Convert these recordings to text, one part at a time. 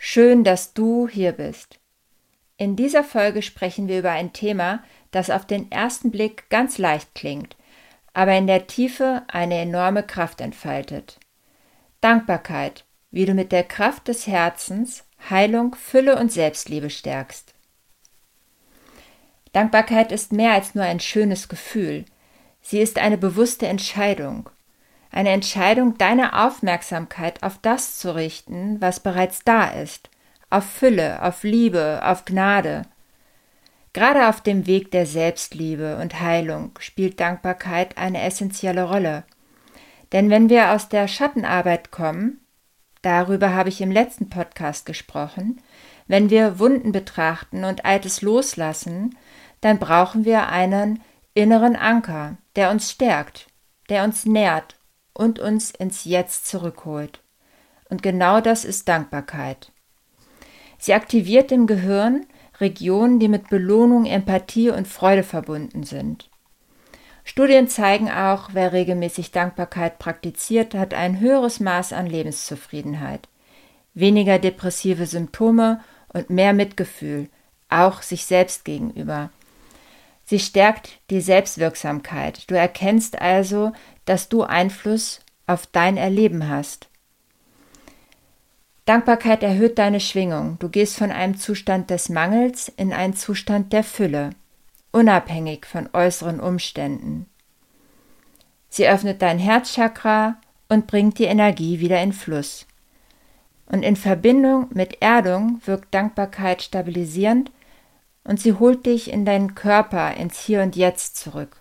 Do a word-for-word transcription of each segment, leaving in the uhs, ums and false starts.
Schön, dass du hier bist. In dieser Folge sprechen wir über ein Thema, das auf den ersten Blick ganz leicht klingt, aber in der Tiefe eine enorme Kraft entfaltet. Dankbarkeit, wie du mit der Kraft des Herzens Heilung, Fülle und Selbstliebe stärkst. Dankbarkeit ist mehr als nur ein schönes Gefühl. Sie ist eine bewusste Entscheidung. Eine Entscheidung, deine Aufmerksamkeit auf das zu richten, was bereits da ist. Auf Fülle, auf Liebe, auf Gnade. Gerade auf dem Weg der Selbstliebe und Heilung spielt Dankbarkeit eine essentielle Rolle. Denn wenn wir aus der Schattenarbeit kommen, darüber habe ich im letzten Podcast gesprochen, wenn wir Wunden betrachten und Altes loslassen, dann brauchen wir einen inneren Anker, der uns stärkt, der uns nährt und uns ins Jetzt zurückholt. Und genau das ist Dankbarkeit. Sie aktiviert im Gehirn Regionen, die mit Belohnung, Empathie und Freude verbunden sind. Studien zeigen auch, wer regelmäßig Dankbarkeit praktiziert, hat ein höheres Maß an Lebenszufriedenheit, weniger depressive Symptome und mehr Mitgefühl, auch sich selbst gegenüber. Sie stärkt die Selbstwirksamkeit. Du erkennst also, dass du Einfluss auf dein Erleben hast. Dankbarkeit erhöht deine Schwingung. Du gehst von einem Zustand des Mangels in einen Zustand der Fülle, unabhängig von äußeren Umständen. Sie öffnet dein Herzchakra und bringt die Energie wieder in Fluss. Und in Verbindung mit Erdung wirkt Dankbarkeit stabilisierend und sie holt dich in deinen Körper, ins Hier und Jetzt zurück.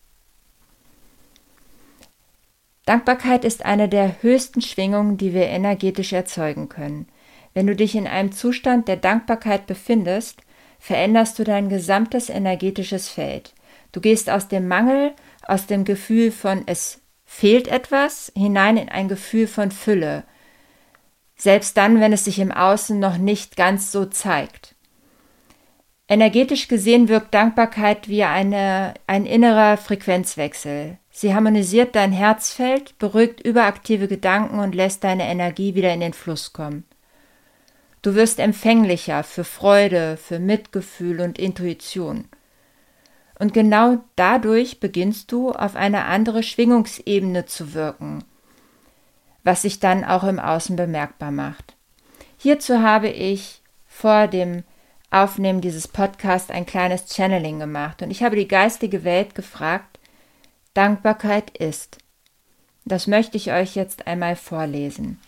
Dankbarkeit ist eine der höchsten Schwingungen, die wir energetisch erzeugen können. Wenn du dich in einem Zustand der Dankbarkeit befindest, veränderst du dein gesamtes energetisches Feld. Du gehst aus dem Mangel, aus dem Gefühl von es fehlt etwas, hinein in ein Gefühl von Fülle. Selbst dann, wenn es sich im Außen noch nicht ganz so zeigt. Energetisch gesehen wirkt Dankbarkeit wie eine, ein innerer Frequenzwechsel. Sie harmonisiert dein Herzfeld, beruhigt überaktive Gedanken und lässt deine Energie wieder in den Fluss kommen. Du wirst empfänglicher für Freude, für Mitgefühl und Intuition. Und genau dadurch beginnst du auf eine andere Schwingungsebene zu wirken, was sich dann auch im Außen bemerkbar macht. Hierzu habe ich vor dem Aufnehmen dieses Podcasts ein kleines Channeling gemacht und ich habe die geistige Welt gefragt, Dankbarkeit ist. Das möchte ich euch jetzt einmal vorlesen.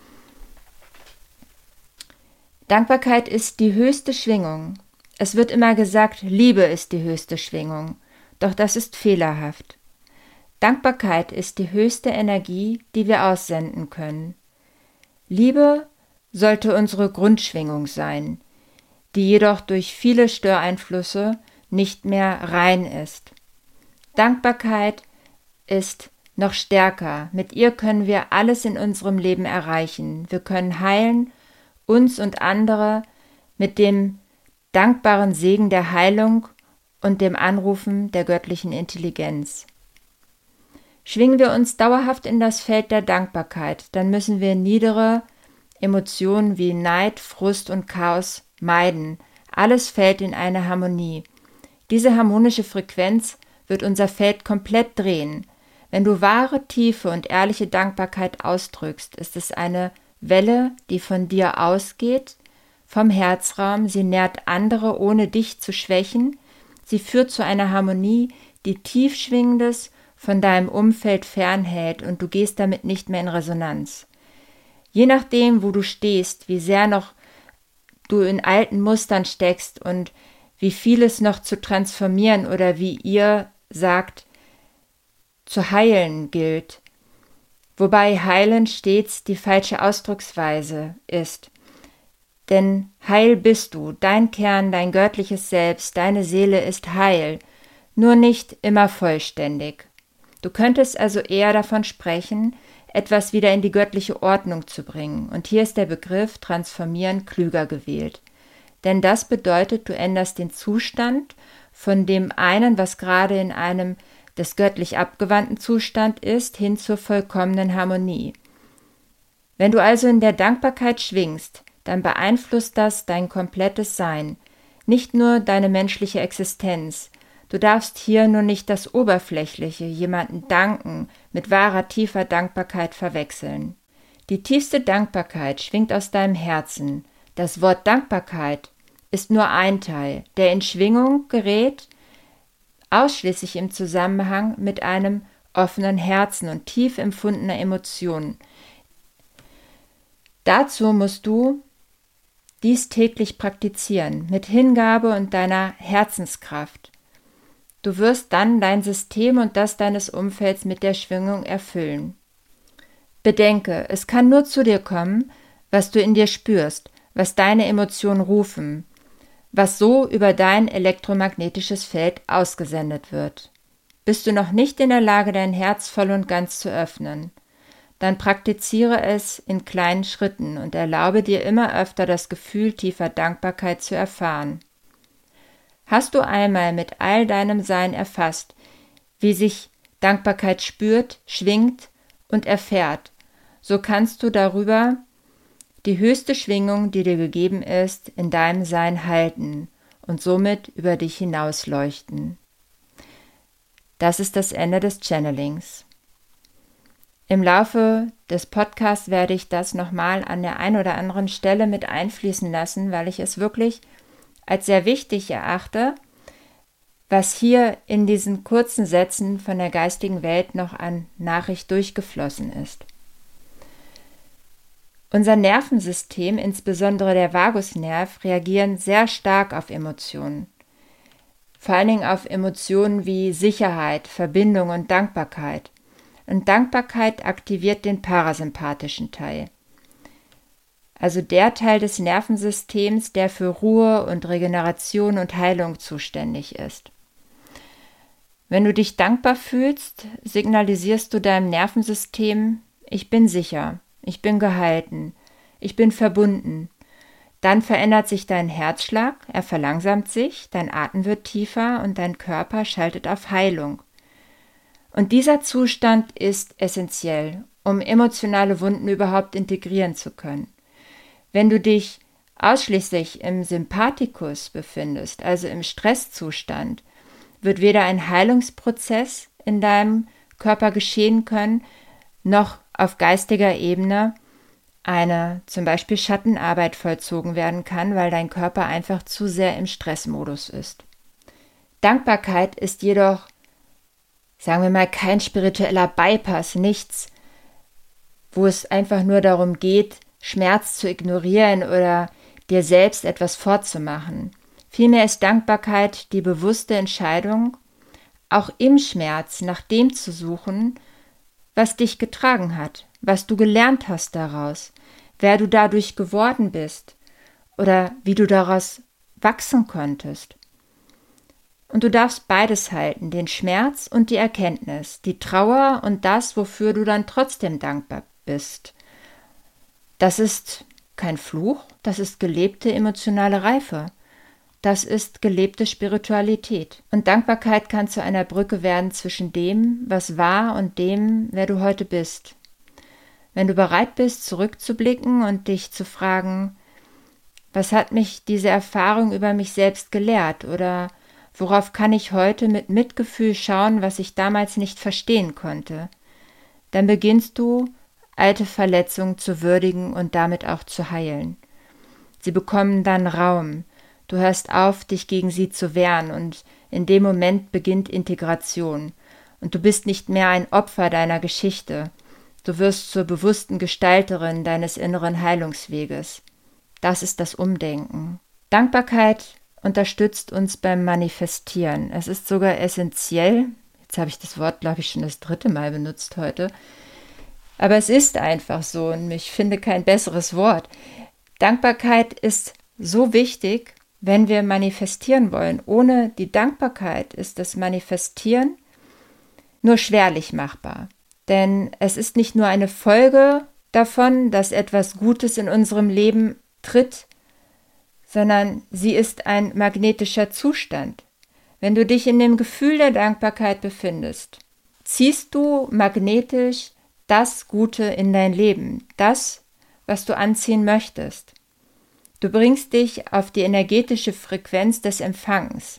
Dankbarkeit ist die höchste Schwingung. Es wird immer gesagt, Liebe ist die höchste Schwingung, doch das ist fehlerhaft. Dankbarkeit ist die höchste Energie, die wir aussenden können. Liebe sollte unsere Grundschwingung sein, die jedoch durch viele Störeinflüsse nicht mehr rein ist. Dankbarkeit ist noch stärker. Mit ihr können wir alles in unserem Leben erreichen. Wir können heilen, uns und andere mit dem dankbaren Segen der Heilung und dem Anrufen der göttlichen Intelligenz. Schwingen wir uns dauerhaft in das Feld der Dankbarkeit, dann müssen wir niedere Emotionen wie Neid, Frust und Chaos meiden. Alles fällt in eine Harmonie. Diese harmonische Frequenz wird unser Feld komplett drehen. Wenn du wahre, tiefe und ehrliche Dankbarkeit ausdrückst, ist es eine Welle, die von dir ausgeht, vom Herzraum. Sie nährt andere, ohne dich zu schwächen. Sie führt zu einer Harmonie, die Tiefschwingendes von deinem Umfeld fernhält und du gehst damit nicht mehr in Resonanz. Je nachdem, wo du stehst, wie sehr noch du in alten Mustern steckst und wie vieles noch zu transformieren oder wie ihr sagt, zu heilen gilt, wobei heilen stets die falsche Ausdrucksweise ist. Denn heil bist du, dein Kern, dein göttliches Selbst, deine Seele ist heil, nur nicht immer vollständig. Du könntest also eher davon sprechen, etwas wieder in die göttliche Ordnung zu bringen. Und hier ist der Begriff transformieren klüger gewählt. Denn das bedeutet, du änderst den Zustand von dem einen, was gerade in einem des göttlich abgewandten Zustand ist, hin zur vollkommenen Harmonie. Wenn du also in der Dankbarkeit schwingst, dann beeinflusst das dein komplettes Sein, nicht nur deine menschliche Existenz. Du darfst hier nur nicht das Oberflächliche, jemanden danken, mit wahrer tiefer Dankbarkeit verwechseln. Die tiefste Dankbarkeit schwingt aus deinem Herzen. Das Wort Dankbarkeit ist nur ein Teil, der in Schwingung gerät, ausschließlich im Zusammenhang mit einem offenen Herzen und tief empfundener Emotionen. Dazu musst du dies täglich praktizieren, mit Hingabe und deiner Herzenskraft. Du wirst dann dein System und das deines Umfelds mit der Schwingung erfüllen. Bedenke, es kann nur zu dir kommen, was du in dir spürst, was deine Emotionen rufen, was so über dein elektromagnetisches Feld ausgesendet wird. Bist du noch nicht in der Lage, dein Herz voll und ganz zu öffnen, dann praktiziere es in kleinen Schritten und erlaube dir immer öfter das Gefühl tiefer Dankbarkeit zu erfahren. Hast du einmal mit all deinem Sein erfasst, wie sich Dankbarkeit spürt, schwingt und erfährt, so kannst du darüber die höchste Schwingung, die dir gegeben ist, in deinem Sein halten und somit über dich hinaus leuchten. Das ist das Ende des Channelings. Im Laufe des Podcasts werde ich das nochmal an der einen oder anderen Stelle mit einfließen lassen, weil ich es wirklich als sehr wichtig erachte, was hier in diesen kurzen Sätzen von der geistigen Welt noch an Nachricht durchgeflossen ist. Unser Nervensystem, insbesondere der Vagusnerv, reagieren sehr stark auf Emotionen. Vor allen Dingen auf Emotionen wie Sicherheit, Verbindung und Dankbarkeit. Und Dankbarkeit aktiviert den parasympathischen Teil. Also der Teil des Nervensystems, der für Ruhe und Regeneration und Heilung zuständig ist. Wenn du dich dankbar fühlst, signalisierst du deinem Nervensystem, ich bin sicher, ich bin gehalten, ich bin verbunden. Dann verändert sich dein Herzschlag, er verlangsamt sich, dein Atem wird tiefer und dein Körper schaltet auf Heilung. Und dieser Zustand ist essentiell, um emotionale Wunden überhaupt integrieren zu können. Wenn du dich ausschließlich im Sympathikus befindest, also im Stresszustand, wird weder ein Heilungsprozess in deinem Körper geschehen können, noch auf geistiger Ebene eine zum Beispiel Schattenarbeit vollzogen werden kann, weil dein Körper einfach zu sehr im Stressmodus ist. Dankbarkeit ist jedoch, sagen wir mal, kein spiritueller Bypass, nichts, wo es einfach nur darum geht, Schmerz zu ignorieren oder dir selbst etwas vorzumachen. Vielmehr ist Dankbarkeit die bewusste Entscheidung, auch im Schmerz nach dem zu suchen, was dich getragen hat, was du gelernt hast daraus, wer du dadurch geworden bist oder wie du daraus wachsen konntest. Und du darfst beides halten, den Schmerz und die Erkenntnis, die Trauer und das, wofür du dann trotzdem dankbar bist. Das ist kein Fluch, das ist gelebte emotionale Reife. Das ist gelebte Spiritualität. Und Dankbarkeit kann zu einer Brücke werden zwischen dem, was war, und dem, wer du heute bist. Wenn du bereit bist, zurückzublicken und dich zu fragen, was hat mich diese Erfahrung über mich selbst gelehrt oder worauf kann ich heute mit Mitgefühl schauen, was ich damals nicht verstehen konnte, dann beginnst du, alte Verletzungen zu würdigen und damit auch zu heilen. Sie bekommen dann Raum. Du hörst auf, dich gegen sie zu wehren und in dem Moment beginnt Integration. Und du bist nicht mehr ein Opfer deiner Geschichte. Du wirst zur bewussten Gestalterin deines inneren Heilungsweges. Das ist das Umdenken. Dankbarkeit unterstützt uns beim Manifestieren. Es ist sogar essentiell, jetzt habe ich das Wort, glaube ich, schon das dritte Mal benutzt heute, aber es ist einfach so und ich finde kein besseres Wort. Dankbarkeit ist so wichtig, wenn wir manifestieren wollen. Ohne die Dankbarkeit ist das Manifestieren nur schwerlich machbar. Denn es ist nicht nur eine Folge davon, dass etwas Gutes in unserem Leben tritt, sondern sie ist ein magnetischer Zustand. Wenn du dich in dem Gefühl der Dankbarkeit befindest, ziehst du magnetisch das Gute in dein Leben, das, was du anziehen möchtest. Du bringst dich auf die energetische Frequenz des Empfangens.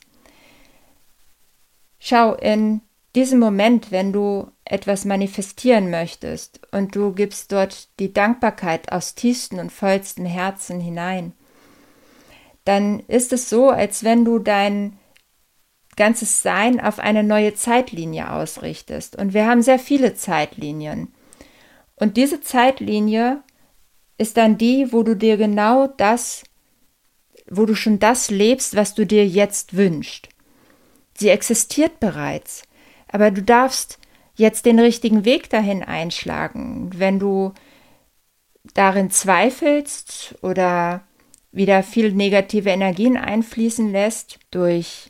Schau, in diesem Moment, wenn du etwas manifestieren möchtest und du gibst dort die Dankbarkeit aus tiefstem und vollstem Herzen hinein, dann ist es so, als wenn du dein ganzes Sein auf eine neue Zeitlinie ausrichtest. Und wir haben sehr viele Zeitlinien. Und diese Zeitlinie ist dann die, wo du dir genau das, wo du schon das lebst, was du dir jetzt wünschst. Sie existiert bereits, aber du darfst jetzt den richtigen Weg dahin einschlagen. Wenn du darin zweifelst oder wieder viel negative Energien einfließen lässt, durch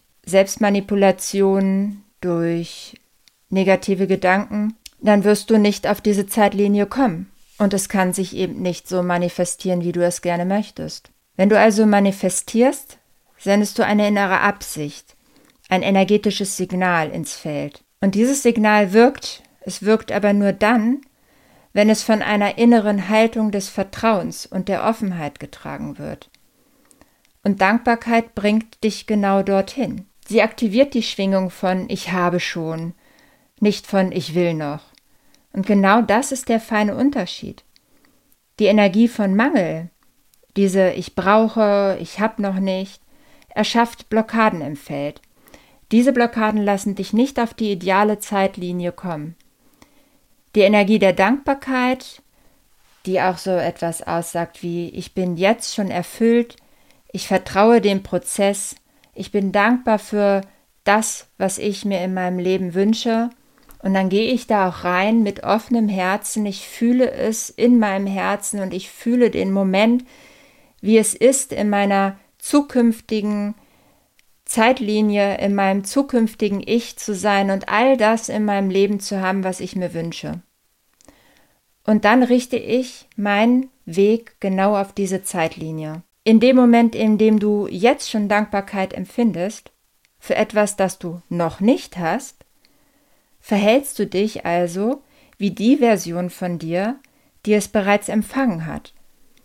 Selbstmanipulation, durch negative Gedanken, dann wirst du nicht auf diese Zeitlinie kommen. Und es kann sich eben nicht so manifestieren, wie du es gerne möchtest. Wenn du also manifestierst, sendest du eine innere Absicht, ein energetisches Signal ins Feld. Und dieses Signal wirkt, es wirkt aber nur dann, wenn es von einer inneren Haltung des Vertrauens und der Offenheit getragen wird. Und Dankbarkeit bringt dich genau dorthin. Sie aktiviert die Schwingung von Ich habe schon, nicht von Ich will noch. Und genau das ist der feine Unterschied. Die Energie von Mangel, diese Ich brauche, ich habe noch nicht, erschafft Blockaden im Feld. Diese Blockaden lassen dich nicht auf die ideale Zeitlinie kommen. Die Energie der Dankbarkeit, die auch so etwas aussagt wie Ich bin jetzt schon erfüllt, ich vertraue dem Prozess, ich bin dankbar für das, was ich mir in meinem Leben wünsche. Und dann gehe ich da auch rein mit offenem Herzen, ich fühle es in meinem Herzen und ich fühle den Moment, wie es ist, in meiner zukünftigen Zeitlinie, in meinem zukünftigen Ich zu sein und all das in meinem Leben zu haben, was ich mir wünsche. Und dann richte ich meinen Weg genau auf diese Zeitlinie. In dem Moment, in dem du jetzt schon Dankbarkeit empfindest, für etwas, das du noch nicht hast, verhältst du dich also wie die Version von dir, die es bereits empfangen hat.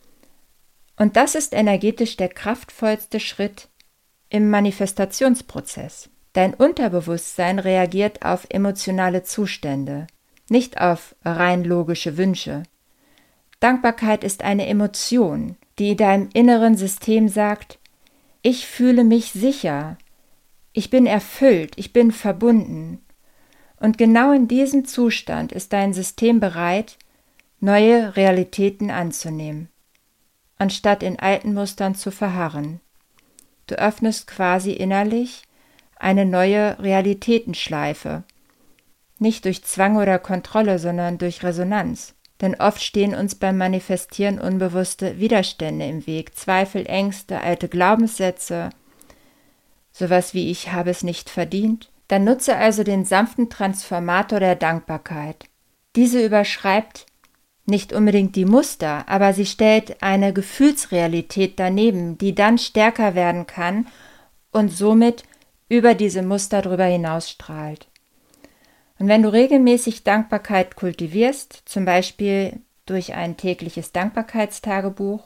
Und das ist energetisch der kraftvollste Schritt im Manifestationsprozess. Dein Unterbewusstsein reagiert auf emotionale Zustände, nicht auf rein logische Wünsche. Dankbarkeit ist eine Emotion, die deinem inneren System sagt, ich fühle mich sicher, ich bin erfüllt, ich bin verbunden. Und genau in diesem Zustand ist dein System bereit, neue Realitäten anzunehmen, anstatt in alten Mustern zu verharren. Du öffnest quasi innerlich eine neue Realitätenschleife, nicht durch Zwang oder Kontrolle, sondern durch Resonanz. Denn oft stehen uns beim Manifestieren unbewusste Widerstände im Weg, Zweifel, Ängste, alte Glaubenssätze, sowas wie ich habe es nicht verdient. Dann nutze also den sanften Transformator der Dankbarkeit. Diese überschreibt nicht unbedingt die Muster, aber sie stellt eine Gefühlsrealität daneben, die dann stärker werden kann und somit über diese Muster drüber hinaus strahlt. Und wenn du regelmäßig Dankbarkeit kultivierst, zum Beispiel durch ein tägliches Dankbarkeitstagebuch,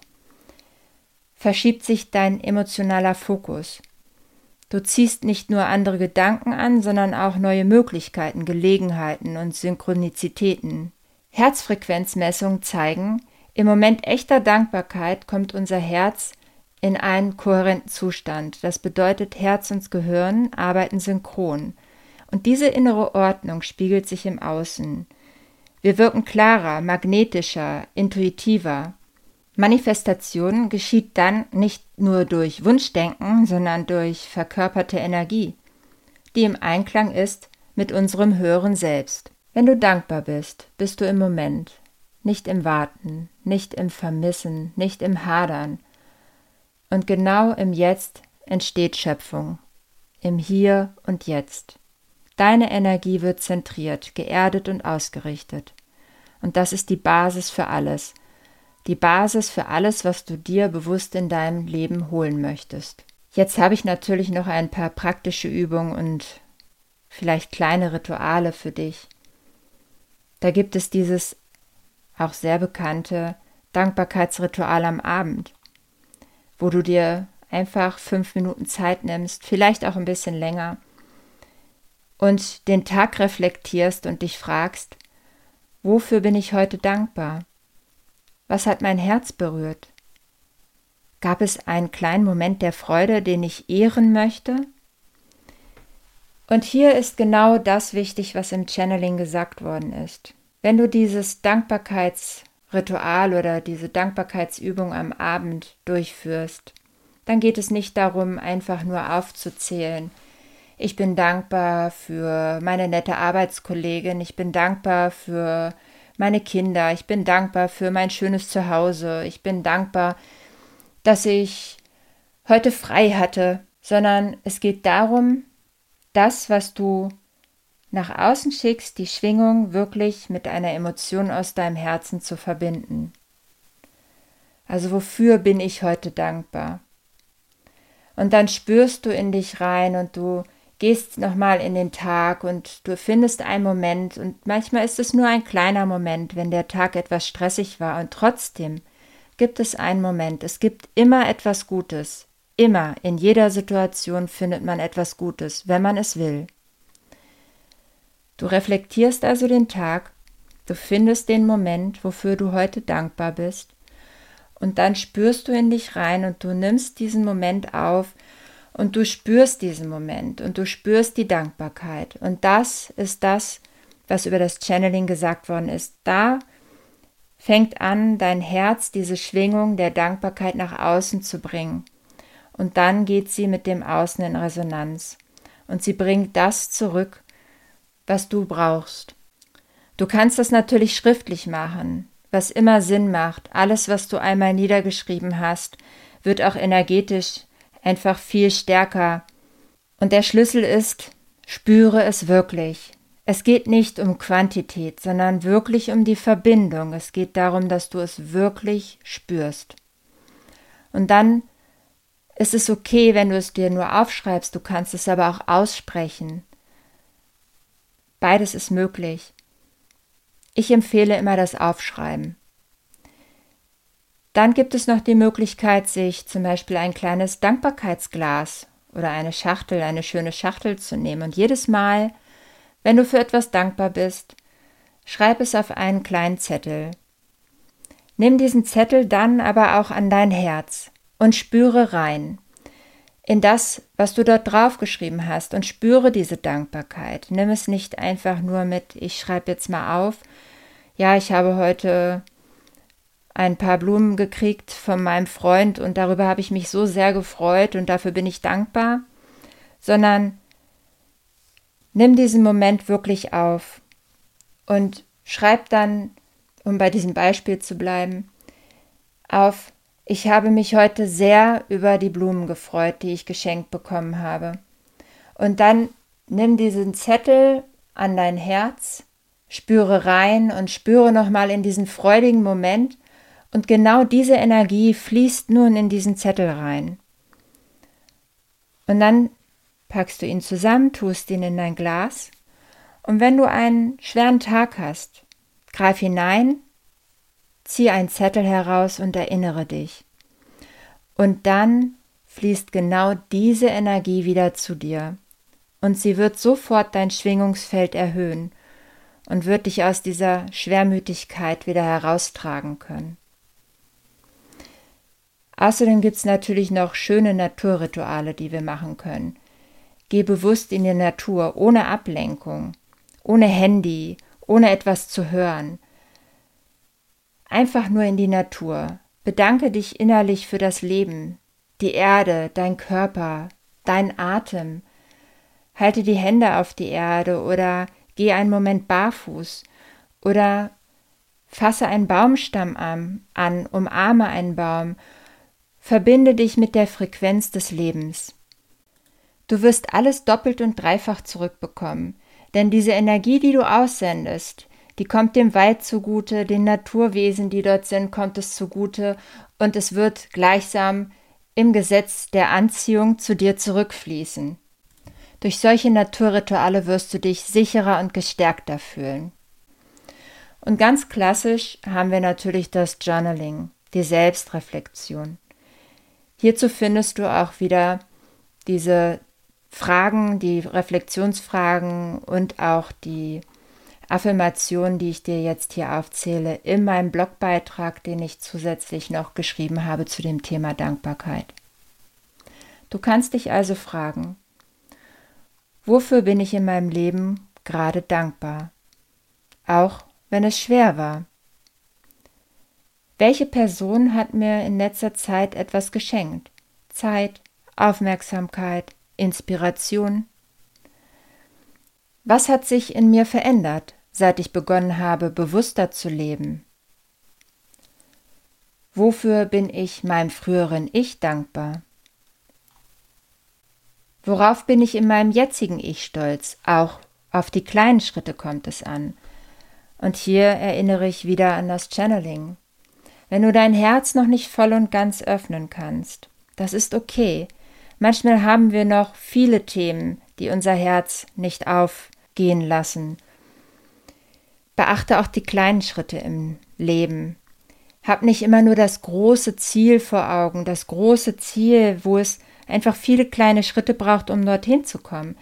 verschiebt sich dein emotionaler Fokus. Du ziehst nicht nur andere Gedanken an, sondern auch neue Möglichkeiten, Gelegenheiten und Synchronizitäten. Herzfrequenzmessungen zeigen, im Moment echter Dankbarkeit kommt unser Herz in einen kohärenten Zustand. Das bedeutet, Herz und Gehirn arbeiten synchron. Und diese innere Ordnung spiegelt sich im Außen. Wir wirken klarer, magnetischer, intuitiver. Manifestation geschieht dann nicht nur durch Wunschdenken, sondern durch verkörperte Energie, die im Einklang ist mit unserem höheren Selbst. Wenn du dankbar bist, bist du im Moment, nicht im Warten, nicht im Vermissen, nicht im Hadern. Und genau im Jetzt entsteht Schöpfung, im Hier und Jetzt. Deine Energie wird zentriert, geerdet und ausgerichtet. Und das ist die Basis für alles. Die Basis für alles, was du dir bewusst in deinem Leben holen möchtest. Jetzt habe ich natürlich noch ein paar praktische Übungen und vielleicht kleine Rituale für dich. Da gibt es dieses auch sehr bekannte Dankbarkeitsritual am Abend, wo du dir einfach fünf Minuten Zeit nimmst, vielleicht auch ein bisschen länger, und den Tag reflektierst und dich fragst, wofür bin ich heute dankbar? Was hat mein Herz berührt? Gab es einen kleinen Moment der Freude, den ich ehren möchte? Und hier ist genau das wichtig, was im Channeling gesagt worden ist. Wenn du dieses Dankbarkeitsritual oder diese Dankbarkeitsübung am Abend durchführst, dann geht es nicht darum, einfach nur aufzuzählen, ich bin dankbar für meine nette Arbeitskollegin, ich bin dankbar für meine Kinder, ich bin dankbar für mein schönes Zuhause, ich bin dankbar, dass ich heute frei hatte, sondern es geht darum, das, was du nach außen schickst, die Schwingung wirklich mit einer Emotion aus deinem Herzen zu verbinden. Also wofür bin ich heute dankbar? Und dann spürst du in dich rein und du gehst nochmal in den Tag und du findest einen Moment, und manchmal ist es nur ein kleiner Moment, wenn der Tag etwas stressig war, und trotzdem gibt es einen Moment. Es gibt immer etwas Gutes. Immer, in jeder Situation findet man etwas Gutes, wenn man es will. Du reflektierst also den Tag, du findest den Moment, wofür du heute dankbar bist, und dann spürst du in dich rein und du nimmst diesen Moment auf und du spürst diesen Moment und du spürst die Dankbarkeit. Und das ist das, was über das Channeling gesagt worden ist. Da fängt an, dein Herz diese Schwingung der Dankbarkeit nach außen zu bringen. Und dann geht sie mit dem Außen in Resonanz. Und sie bringt das zurück, was du brauchst. Du kannst das natürlich schriftlich machen, was immer Sinn macht. Alles, was du einmal niedergeschrieben hast, wird auch energetisch einfach viel stärker. Und der Schlüssel ist, spüre es wirklich. Es geht nicht um Quantität, sondern wirklich um die Verbindung. Es geht darum, dass du es wirklich spürst. Und dann ist es okay, wenn du es dir nur aufschreibst, du kannst es aber auch aussprechen. Beides ist möglich. Ich empfehle immer das Aufschreiben. Dann gibt es noch die Möglichkeit, sich zum Beispiel ein kleines Dankbarkeitsglas oder eine Schachtel, eine schöne Schachtel zu nehmen. Und jedes Mal, wenn du für etwas dankbar bist, schreib es auf einen kleinen Zettel. Nimm diesen Zettel dann aber auch an dein Herz und spüre rein in das, was du dort draufgeschrieben hast, und spüre diese Dankbarkeit. Nimm es nicht einfach nur mit, ich schreibe jetzt mal auf, ja, ich habe heute ein paar Blumen gekriegt von meinem Freund und darüber habe ich mich so sehr gefreut und dafür bin ich dankbar, sondern nimm diesen Moment wirklich auf und schreib dann, um bei diesem Beispiel zu bleiben, auf, ich habe mich heute sehr über die Blumen gefreut, die ich geschenkt bekommen habe. Und dann nimm diesen Zettel an dein Herz, spüre rein und spüre nochmal in diesen freudigen Moment, und genau diese Energie fließt nun in diesen Zettel rein. Und dann packst du ihn zusammen, tust ihn in dein Glas, und wenn du einen schweren Tag hast, greif hinein, zieh einen Zettel heraus und erinnere dich. Und dann fließt genau diese Energie wieder zu dir. Und sie wird sofort dein Schwingungsfeld erhöhen und wird dich aus dieser Schwermütigkeit wieder heraustragen können. Außerdem gibt es natürlich noch schöne Naturrituale, die wir machen können. Geh bewusst in die Natur, ohne Ablenkung, ohne Handy, ohne etwas zu hören. Einfach nur in die Natur. Bedanke dich innerlich für das Leben, die Erde, dein Körper, dein Atem. Halte die Hände auf die Erde oder geh einen Moment barfuß oder fasse einen Baumstamm an, an, umarme einen Baum. Verbinde dich mit der Frequenz des Lebens. Du wirst alles doppelt und dreifach zurückbekommen, denn diese Energie, die du aussendest, die kommt dem Wald zugute, den Naturwesen, die dort sind, kommt es zugute, und es wird gleichsam im Gesetz der Anziehung zu dir zurückfließen. Durch solche Naturrituale wirst du dich sicherer und gestärkter fühlen. Und ganz klassisch haben wir natürlich das Journaling, die Selbstreflexion. Hierzu findest du auch wieder diese Fragen, die Reflexionsfragen und auch die Affirmationen, die ich dir jetzt hier aufzähle, in meinem Blogbeitrag, den ich zusätzlich noch geschrieben habe zu dem Thema Dankbarkeit. Du kannst dich also fragen, wofür bin ich in meinem Leben gerade dankbar, auch wenn es schwer war? Welche Person hat mir in letzter Zeit etwas geschenkt? Zeit, Aufmerksamkeit, Inspiration? Was hat sich in mir verändert, seit ich begonnen habe, bewusster zu leben? Wofür bin ich meinem früheren Ich dankbar? Worauf bin ich in meinem jetzigen Ich stolz? Auch auf die kleinen Schritte kommt es an. Und hier erinnere ich wieder an das Channeling. Wenn du dein Herz noch nicht voll und ganz öffnen kannst, das ist okay. Manchmal haben wir noch viele Themen, die unser Herz nicht aufgehen lassen. Beachte auch die kleinen Schritte im Leben. Hab nicht immer nur das große Ziel vor Augen, das große Ziel, wo es einfach viele kleine Schritte braucht, um dorthin zu kommen.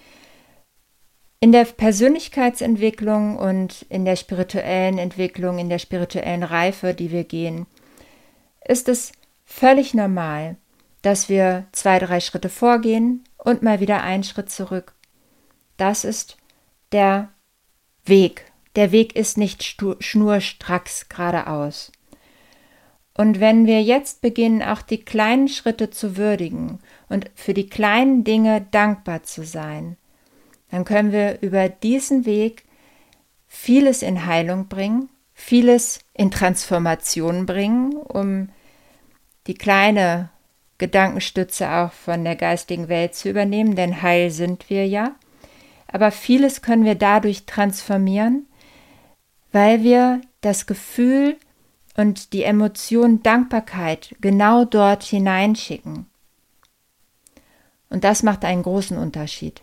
In der Persönlichkeitsentwicklung und in der spirituellen Entwicklung, in der spirituellen Reife, die wir gehen, ist es völlig normal, dass wir zwei, drei Schritte vorgehen und mal wieder einen Schritt zurück. Das ist der Weg. Der Weg ist nicht schnurstracks geradeaus. Und wenn wir jetzt beginnen, auch die kleinen Schritte zu würdigen und für die kleinen Dinge dankbar zu sein, dann können wir über diesen Weg vieles in Heilung bringen, vieles in Transformation bringen, um die kleine Gedankenstütze auch von der geistigen Welt zu übernehmen, denn heil sind wir ja. Aber vieles können wir dadurch transformieren, weil wir das Gefühl und die Emotion Dankbarkeit genau dort hineinschicken. Und das macht einen großen Unterschied.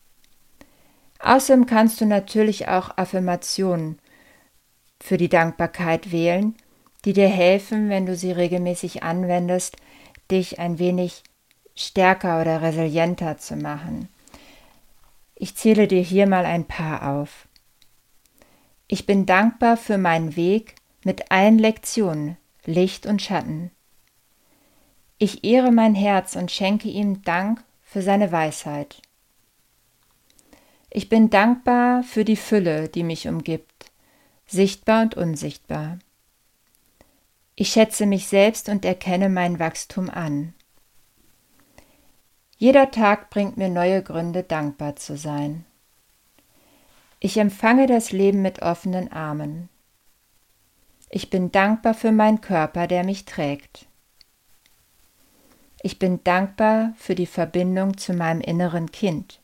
Außerdem kannst du natürlich auch Affirmationen für die Dankbarkeit wählen, die dir helfen, wenn du sie regelmäßig anwendest, dich ein wenig stärker oder resilienter zu machen. Ich zähle dir hier mal ein paar auf. Ich bin dankbar für meinen Weg mit allen Lektionen, Licht und Schatten. Ich ehre mein Herz und schenke ihm Dank für seine Weisheit. Ich bin dankbar für die Fülle, die mich umgibt, sichtbar und unsichtbar. Ich schätze mich selbst und erkenne mein Wachstum an. Jeder Tag bringt mir neue Gründe, dankbar zu sein. Ich empfange das Leben mit offenen Armen. Ich bin dankbar für meinen Körper, der mich trägt. Ich bin dankbar für die Verbindung zu meinem inneren Kind.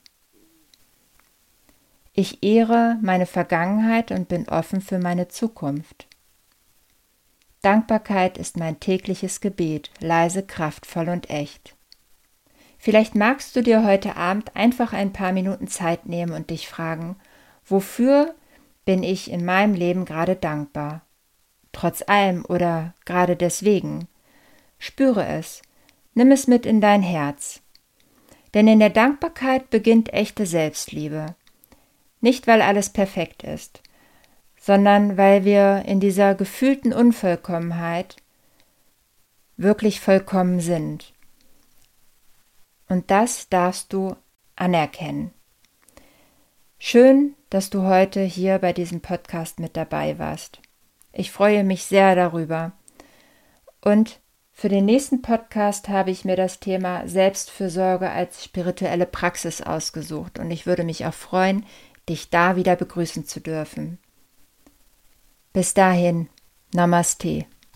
Ich ehre meine Vergangenheit und bin offen für meine Zukunft. Dankbarkeit ist mein tägliches Gebet, leise, kraftvoll und echt. Vielleicht magst du dir heute Abend einfach ein paar Minuten Zeit nehmen und dich fragen, wofür bin ich in meinem Leben gerade dankbar? Trotz allem oder gerade deswegen. Spüre es, nimm es mit in dein Herz. Denn in der Dankbarkeit beginnt echte Selbstliebe. Nicht, weil alles perfekt ist, sondern weil wir in dieser gefühlten Unvollkommenheit wirklich vollkommen sind. Und das darfst du anerkennen. Schön, dass du heute hier bei diesem Podcast mit dabei warst. Ich freue mich sehr darüber. Und für den nächsten Podcast habe ich mir das Thema Selbstfürsorge als spirituelle Praxis ausgesucht und ich würde mich auch freuen, dich da wieder begrüßen zu dürfen. Bis dahin, Namaste.